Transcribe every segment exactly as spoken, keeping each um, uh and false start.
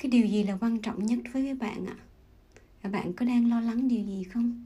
Cái điều gì là quan trọng nhất với các bạn ạ? Và bạn có đang lo lắng điều gì không?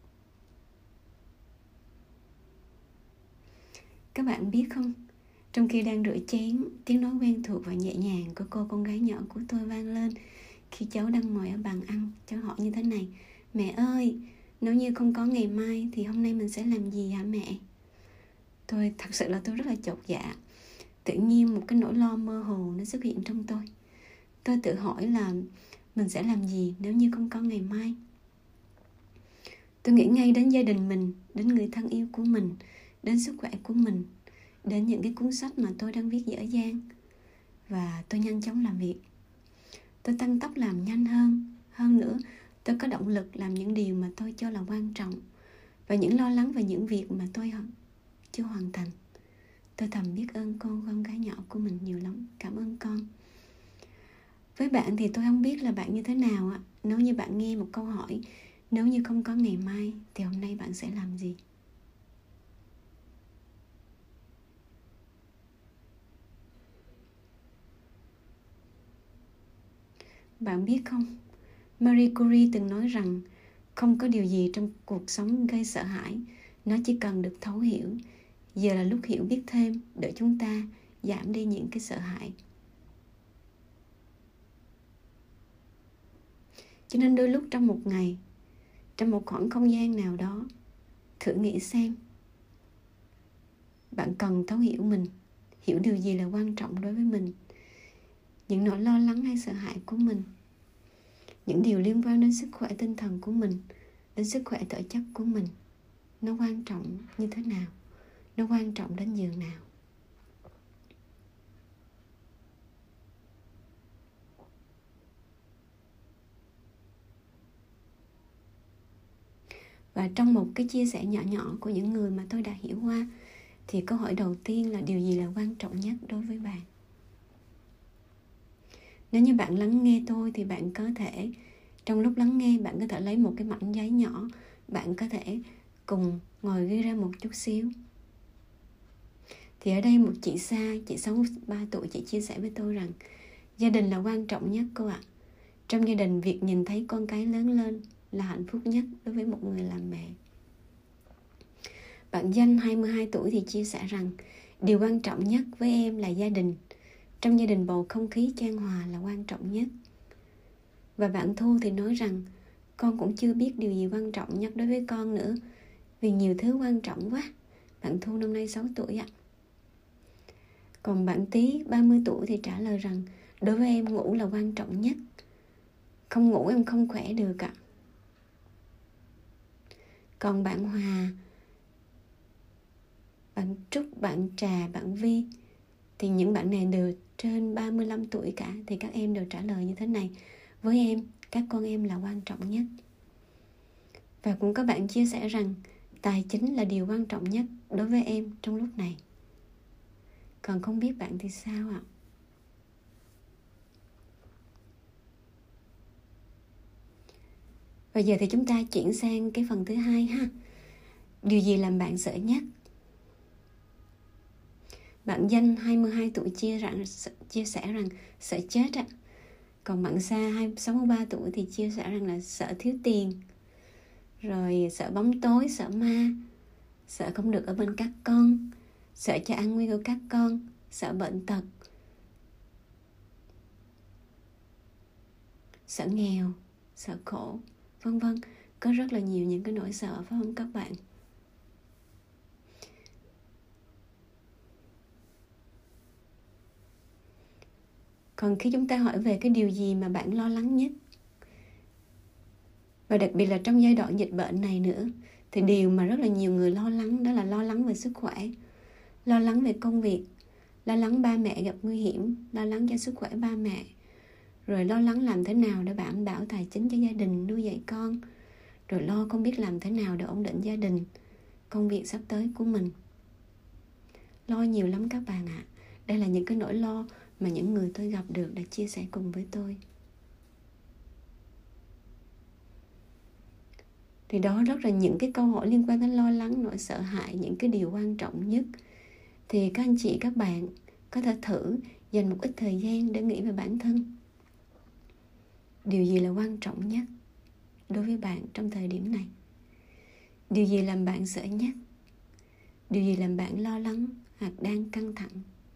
Các bạn biết không, trong khi đang rửa chén, tiếng nói quen thuộc và nhẹ nhàng của cô con gái nhỏ của tôi vang lên. Khi cháu đang ngồi ở bàn ăn, cháu hỏi như thế này: mẹ ơi, nếu như không có ngày mai thì hôm nay mình sẽ làm gì hả mẹ? Tôi thật sự là tôi rất là chột dạ. Tự nhiên một cái nỗi lo mơ hồ nó xuất hiện trong tôi. Tôi tự hỏi là mình sẽ làm gì nếu như không có ngày mai. Tôi nghĩ ngay đến gia đình mình, đến người thân yêu của mình, đến sức khỏe của mình, đến những cái cuốn sách mà tôi đang viết dở dang. Và tôi nhanh chóng làm việc. Tôi tăng tốc làm nhanh hơn. Hơn nữa, tôi có động lực làm những điều mà tôi cho là quan trọng. Và những lo lắng về những việc mà tôi chưa hoàn thành. Tôi thầm biết ơn con con gái nhỏ của mình nhiều lắm. Cảm ơn con. Với bạn thì tôi không biết là bạn như thế nào ạ. Nếu như bạn nghe một câu hỏi, nếu như không có ngày mai thì hôm nay bạn sẽ làm gì? Bạn biết không, Marie Curie từng nói rằng không có điều gì trong cuộc sống gây sợ hãi, nó chỉ cần được thấu hiểu. Giờ là lúc hiểu biết thêm để chúng ta giảm đi những cái sợ hãi. Cho nên đôi lúc trong một ngày, trong một khoảng không gian nào đó, thử nghĩ xem bạn cần thấu hiểu mình, hiểu điều gì là quan trọng đối với mình, những nỗi lo lắng hay sợ hãi của mình, những điều liên quan đến sức khỏe tinh thần của mình, đến sức khỏe thể chất của mình, nó quan trọng như thế nào, nó quan trọng đến giường nào. Và trong một cái chia sẻ nhỏ nhỏ của những người mà tôi đã hiểu qua, thì câu hỏi đầu tiên là điều gì là quan trọng nhất đối với bạn? Nếu như bạn lắng nghe tôi thì bạn có thể, trong lúc lắng nghe, bạn có thể lấy một cái mảnh giấy nhỏ, bạn có thể cùng ngồi ghi ra một chút xíu. Thì ở đây một chị Sa, chị sáu mươi ba tuổi, chị chia sẻ với tôi rằng gia đình là quan trọng nhất cô ạ. Trong gia đình, việc nhìn thấy con cái lớn lên là hạnh phúc nhất đối với một người làm mẹ. Bạn Danh hai mươi hai tuổi thì chia sẻ rằng điều quan trọng nhất với em là gia đình. Trong gia đình bầu không khí chan hòa là quan trọng nhất. Và bạn Thu thì nói rằng con cũng chưa biết điều gì quan trọng nhất đối với con nữa, vì nhiều thứ quan trọng quá. Bạn Thu năm nay sáu tuổi ạ. Còn bạn Tý ba mươi tuổi thì trả lời rằng đối với em ngủ là quan trọng nhất. Không ngủ em không khỏe được ạ. Còn bạn Hòa, bạn Trúc, bạn Trà, bạn Vi thì những bạn này đều trên ba mươi lăm tuổi cả. Thì các em đều trả lời như thế này: với em, các con em là quan trọng nhất. Và cũng có bạn chia sẻ rằng tài chính là điều quan trọng nhất đối với em trong lúc này. Còn không biết bạn thì sao ạ? Bây giờ thì chúng ta chuyển sang cái phần thứ hai ha. Điều gì làm bạn sợ nhất? Bạn Danh hai mươi hai tuổi chia, rằng, chia sẻ rằng sợ chết ạ. Còn bạn Sa sáu mươi ba tuổi thì chia sẻ rằng là sợ thiếu tiền, rồi sợ bóng tối, sợ ma, sợ không được ở bên các con, sợ cho an nguy của các con, sợ bệnh tật, sợ nghèo, sợ khổ, vân vân. Có rất là nhiều những cái nỗi sợ, phải không các bạn? Còn khi chúng ta hỏi về cái điều gì mà bạn lo lắng nhất, và đặc biệt là trong giai đoạn dịch bệnh này nữa, thì điều mà rất là nhiều người lo lắng đó là lo lắng về sức khỏe, lo lắng về công việc, lo lắng ba mẹ gặp nguy hiểm, lo lắng cho sức khỏe ba mẹ, rồi lo lắng làm thế nào để đảm bảo tài chính cho gia đình, nuôi dạy con, rồi lo không biết làm thế nào để ổn định gia đình, công việc sắp tới của mình. Lo nhiều lắm các bạn ạ. À. Đây là những cái nỗi lo mà những người tôi gặp được đã chia sẻ cùng với tôi. Thì đó rất là những cái câu hỏi liên quan đến lo lắng, nỗi sợ hãi, những cái điều quan trọng nhất. Thì các anh chị, các bạn có thể thử dành một ít thời gian để nghĩ về bản thân. Điều gì là quan trọng nhất đối với bạn trong thời điểm này? Điều gì làm bạn sợ nhất? Điều gì làm bạn lo lắng hoặc đang căng thẳng?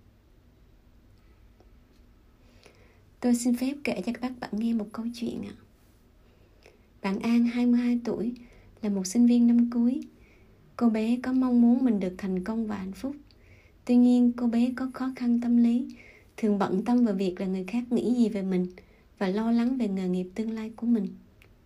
Tôi xin phép kể cho các bạn nghe một câu chuyện ạ. Bạn An, hai mươi hai tuổi, là một sinh viên năm cuối. Cô bé có mong muốn mình được thành công và hạnh phúc. Tuy nhiên, cô bé có khó khăn tâm lý, thường bận tâm vào việc là người khác nghĩ gì về mình và lo lắng về nghề nghiệp tương lai của mình.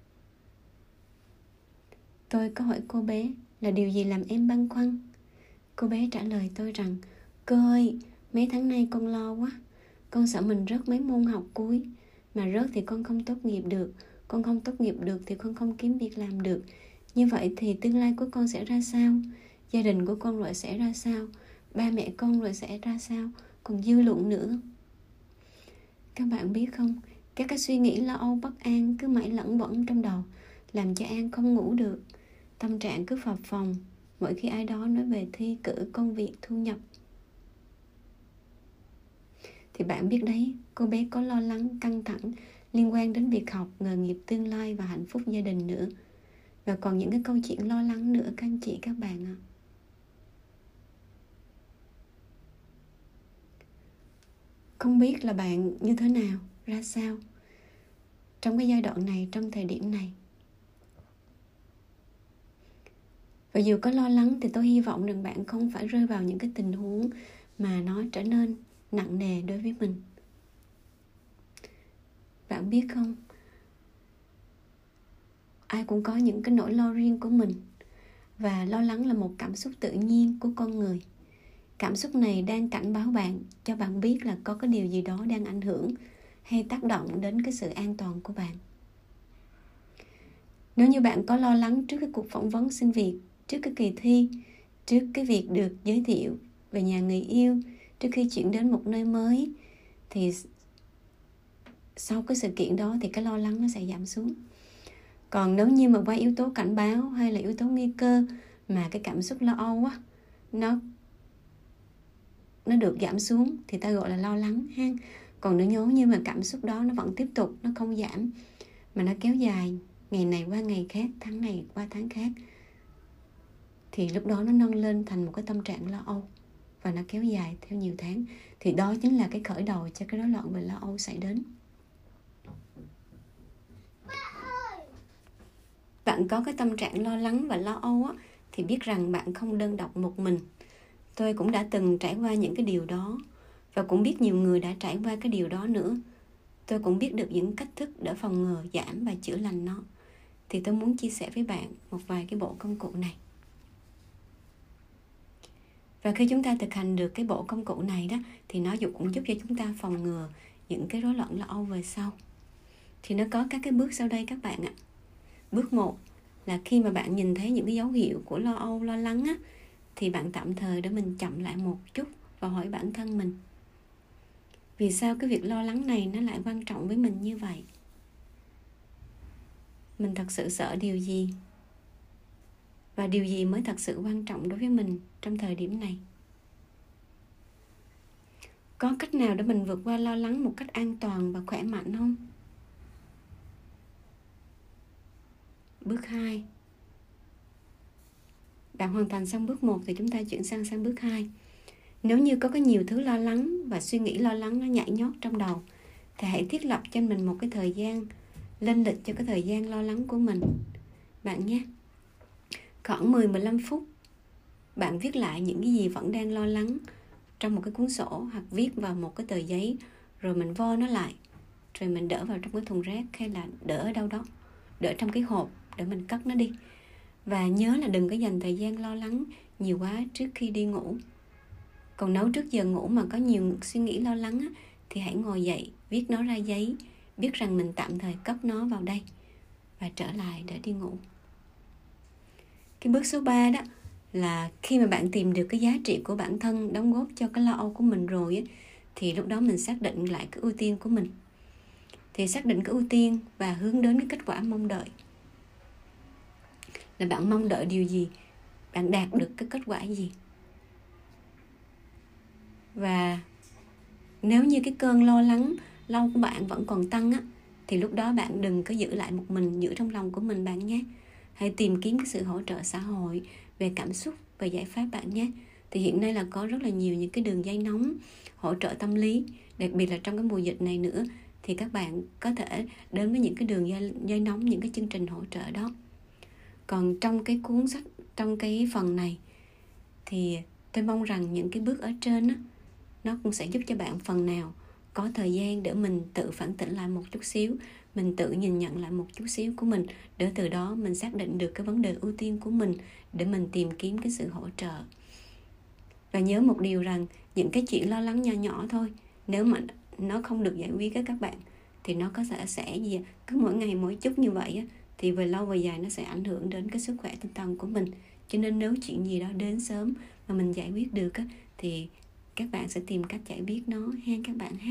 Tôi có hỏi cô bé là điều gì làm em băn khoăn. Cô bé trả lời tôi rằng: Cô ơi, mấy tháng nay con lo quá. Con sợ mình rớt mấy môn học cuối. Mà rớt thì con không tốt nghiệp được. Con không tốt nghiệp được thì con không kiếm việc làm được. Như vậy thì tương lai của con sẽ ra sao? Gia đình của con rồi sẽ ra sao? Ba mẹ con rồi sẽ ra sao? Còn dư luận nữa. Các bạn biết không, các cái suy nghĩ lo âu bất an cứ mãi lẫn quẩn trong đầu, làm cho An không ngủ được. Tâm trạng cứ phập phồng mỗi khi ai đó nói về thi cử, công việc, thu nhập. Thì bạn biết đấy, cô bé có lo lắng, căng thẳng liên quan đến việc học, nghề nghiệp tương lai và hạnh phúc gia đình nữa. Và còn những cái câu chuyện lo lắng nữa các anh chị các bạn ạ. Không biết là bạn như thế nào, ra sao trong cái giai đoạn này, trong thời điểm này. Và dù có lo lắng thì tôi hy vọng rằng bạn không phải rơi vào những cái tình huống mà nó trở nên nặng nề đối với mình. Bạn biết không, ai cũng có những cái nỗi lo riêng của mình. Và lo lắng là một cảm xúc tự nhiên của con người. Cảm xúc này đang cảnh báo bạn, cho bạn biết là có cái điều gì đó đang ảnh hưởng hay tác động đến cái sự an toàn của bạn. Nếu như bạn có lo lắng trước cái cuộc phỏng vấn xin việc, trước cái kỳ thi, trước cái việc được giới thiệu về nhà người yêu, trước khi chuyển đến một nơi mới, thì sau cái sự kiện đó thì cái lo lắng nó sẽ giảm xuống. Còn nếu như mà qua yếu tố cảnh báo hay là yếu tố nguy cơ mà cái cảm xúc lo âu á, nó nó được giảm xuống thì ta gọi là lo lắng ha. Còn nếu nhớ như mà cảm xúc đó nó vẫn tiếp tục, nó không giảm mà nó kéo dài ngày này qua ngày khác, tháng này qua tháng khác, thì lúc đó nó nâng lên thành một cái tâm trạng lo âu và nó kéo dài theo nhiều tháng. Thì đó chính là cái khởi đầu cho cái rối loạn về lo âu xảy đến. Bạn có cái tâm trạng lo lắng và lo âu á, thì biết rằng bạn không đơn độc một mình. Tôi cũng đã từng trải qua những cái điều đó, và cũng biết nhiều người đã trải qua cái điều đó nữa. Tôi cũng biết được những cách thức để phòng ngừa, giảm và chữa lành nó. Thì tôi muốn chia sẻ với bạn một vài cái bộ công cụ này. Và khi chúng ta thực hành được cái bộ công cụ này đó, thì nó cũng giúp cho chúng ta phòng ngừa những cái rối loạn lo âu về sau. Thì nó có các cái bước sau đây các bạn ạ. Bước một là khi mà bạn nhìn thấy những cái dấu hiệu của lo âu, lo lắng á, thì bạn tạm thời để mình chậm lại một chút và hỏi bản thân mình, vì sao cái việc lo lắng này nó lại quan trọng với mình như vậy? Mình thật sự sợ điều gì? Và điều gì mới thật sự quan trọng đối với mình trong thời điểm này? Có cách nào để mình vượt qua lo lắng một cách an toàn và khỏe mạnh không? Bước hai. Bạn hoàn thành xong bước một thì chúng ta chuyển sang sang bước hai. Nếu như có cái nhiều thứ lo lắng và suy nghĩ lo lắng nó nhảy nhót trong đầu, thì hãy thiết lập cho mình một cái thời gian, lên lịch cho cái thời gian lo lắng của mình bạn nhé. Khoảng mười đến mười lăm phút, bạn viết lại những cái gì vẫn đang lo lắng trong một cái cuốn sổ, hoặc viết vào một cái tờ giấy, rồi mình vo nó lại, rồi mình đỡ vào trong cái thùng rác, hay là đỡ ở đâu đó, đỡ trong cái hộp để mình cất nó đi. Và nhớ là đừng có dành thời gian lo lắng nhiều quá trước khi đi ngủ. Còn nếu trước giờ ngủ mà có nhiều suy nghĩ lo lắng á, thì hãy ngồi dậy, viết nó ra giấy, biết rằng mình tạm thời cất nó vào đây và trở lại để đi ngủ. Cái bước số ba đó là khi mà bạn tìm được cái giá trị của bản thân đóng góp cho cái lo âu của mình rồi á, thì lúc đó mình xác định lại cái ưu tiên của mình. Thì xác định cái ưu tiên và hướng đến cái kết quả mong đợi. Là bạn mong đợi điều gì? Bạn đạt được cái kết quả gì? Và nếu như cái cơn lo lắng lâu của bạn vẫn còn tăng á, thì lúc đó bạn đừng có giữ lại một mình, giữ trong lòng của mình bạn nhé. Hãy tìm kiếm cái sự hỗ trợ xã hội về cảm xúc và giải pháp bạn nhé. Thì hiện nay là có rất là nhiều những cái đường dây nóng hỗ trợ tâm lý, đặc biệt là trong cái mùa dịch này nữa, thì các bạn có thể đến với những cái đường dây, dây nóng, những cái chương trình hỗ trợ đó. Còn trong cái cuốn sách, trong cái phần này thì tôi mong rằng những cái bước ở trên đó, nó cũng sẽ giúp cho bạn phần nào có thời gian để mình tự phản tỉnh lại một chút xíu, mình tự nhìn nhận lại một chút xíu của mình, để từ đó mình xác định được cái vấn đề ưu tiên của mình để mình tìm kiếm cái sự hỗ trợ. Và nhớ một điều rằng những cái chuyện lo lắng nhỏ nhỏ thôi, nếu mà nó không được giải quyết với các bạn thì nó có thể sẽ gì cứ mỗi ngày mỗi chút như vậy á, thì về lâu về dài nó sẽ ảnh hưởng đến cái sức khỏe tinh thần của mình. Cho nên nếu chuyện gì đó đến sớm mà mình giải quyết được á, thì các bạn sẽ tìm cách giải quyết nó ha các bạn ha.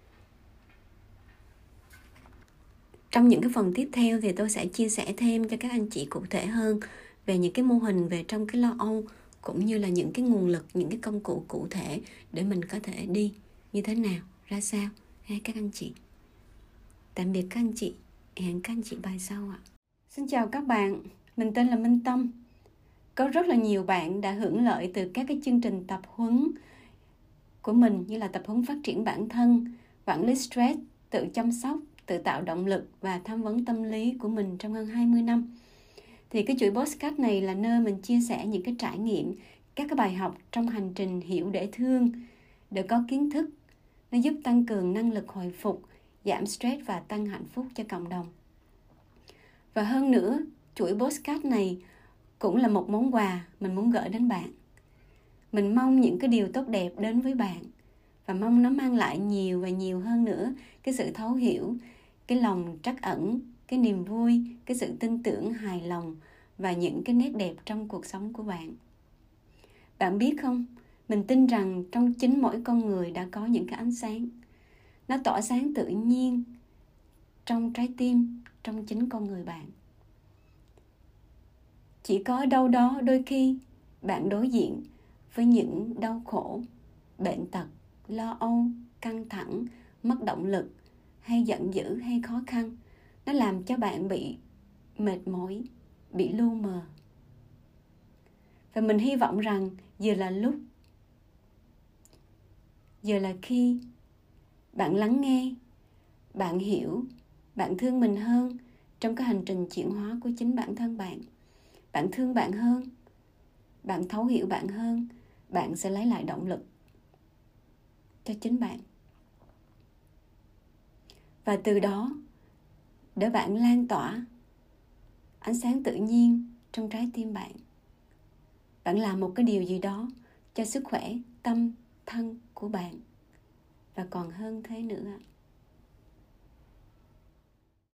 Trong những cái phần tiếp theo thì tôi sẽ chia sẻ thêm cho các anh chị cụ thể hơn về những cái mô hình về trong cái lo âu, cũng như là những cái nguồn lực, những cái công cụ cụ thể để mình có thể đi như thế nào, ra sao ha các anh chị. Tạm biệt các anh chị, hẹn các anh chị bài sau ạ. Xin chào các bạn, mình tên là Minh Tâm. Có rất là nhiều bạn đã hưởng lợi từ các cái chương trình tập huấn của mình, như là tập huấn phát triển bản thân, quản lý stress, tự chăm sóc, tự tạo động lực và tham vấn tâm lý của mình trong hơn hai mươi năm. Thì cái chuỗi podcast này là nơi mình chia sẻ những cái trải nghiệm, các cái bài học trong hành trình hiểu để thương, để có kiến thức, nó giúp tăng cường năng lực hồi phục, giảm stress và tăng hạnh phúc cho cộng đồng. Và hơn nữa, chuỗi podcast này cũng là một món quà mình muốn gửi đến bạn. Mình mong những cái điều tốt đẹp đến với bạn, và mong nó mang lại nhiều và nhiều hơn nữa cái sự thấu hiểu, cái lòng trắc ẩn, cái niềm vui, cái sự tin tưởng, hài lòng và những cái nét đẹp trong cuộc sống của bạn. Bạn biết không, mình tin rằng trong chính mỗi con người đã có những cái ánh sáng. Nó tỏa sáng tự nhiên trong trái tim, trong chính con người bạn. Chỉ có đâu đó đôi khi bạn đối diện với những đau khổ, bệnh tật, lo âu, căng thẳng, mất động lực, hay giận dữ hay khó khăn, nó làm cho bạn bị mệt mỏi, bị lu mờ. Và mình hy vọng rằng giờ là lúc, giờ là khi bạn lắng nghe, bạn hiểu, bạn thương mình hơn trong cái hành trình chuyển hóa của chính bản thân bạn. Bạn thương bạn hơn, bạn thấu hiểu bạn hơn, bạn sẽ lấy lại động lực cho chính bạn. Và từ đó, để bạn lan tỏa ánh sáng tự nhiên trong trái tim bạn. Bạn làm một cái điều gì đó cho sức khỏe tâm thân của bạn, và còn hơn thế nữa.